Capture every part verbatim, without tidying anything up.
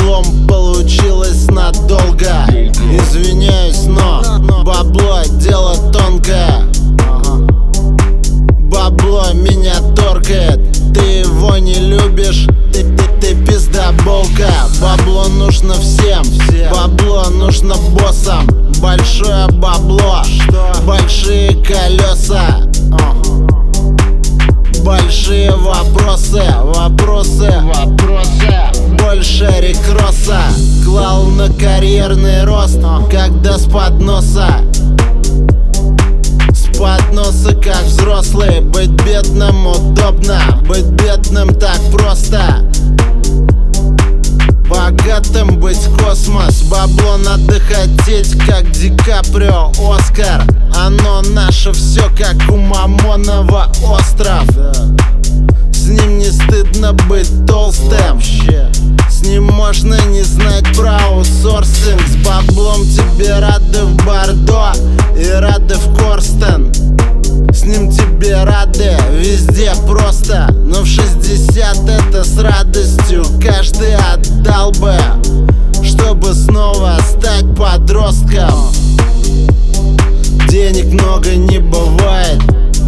баблом получилось надолго. Извиняюсь, но бабло дело тонкое. Бабло меня торкает, ты его не любишь, ты, ты, ты пиздоболка. Бабло нужно всем, бабло нужно боссам. Большое бабло, большие колеса, большие вопросы, вопросы, вопросы. Больше рекросса клал на карьерный рост, когда с подноса. С подноса как взрослый. Быть бедным удобно, быть бедным так просто. Богатым быть космос. Бабло надо хотеть, как Ди Каприо, Оскар. Оно наше все, как у Мамонова остров. С ним не стыдно быть толстым. С ним можно не знать про аутсорсинг. С баблом тебе рады в Бордо и рады в Корстен. С ним тебе рады везде просто. Но в шестьдесят это с радостью каждый отдал бы, чтобы снова стать подростком. Денег много не бывает,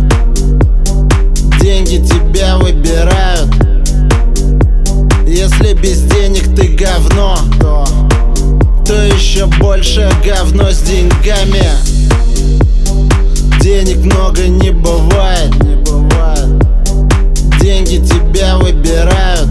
деньги тебя выбирают. Если без денег ты говно, то, то еще больше говно с деньгами. Денег много не бывает, не бывает. Деньги тебя выбирают.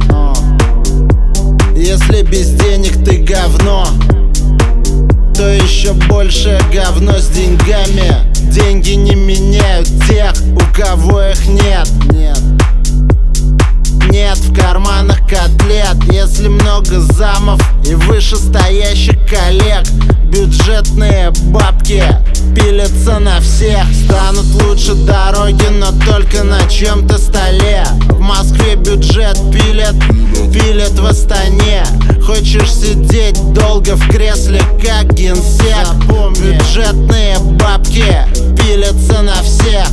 Если без денег ты говно, то еще больше говно с деньгами. Деньги не меняют тех, у кого их нет. Нет, нет в карманах котлет. Если много замов и вышестоящих коллег, бюджетные бабки пилятся на всех. Станут лучше дороги, но только на чьем-то столе. В Москве бюджет пилят, пилят в Астане. Хочешь сидеть долго в кресле, как генсек? Бюджетные бабки пилятся на всех.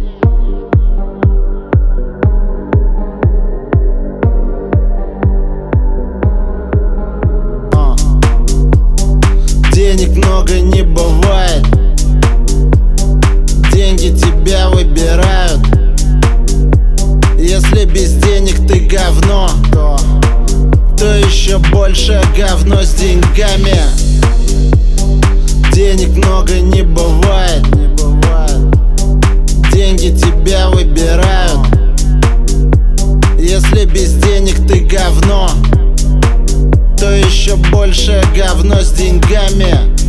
Денег много не бывает, деньги тебя выбирают. Если без денег ты говно, то, то еще больше говно с деньгами. Денег много не бывает, не бывает. Деньги тебя выбирают. Если без денег ты говно, то еще больше говно с деньгами.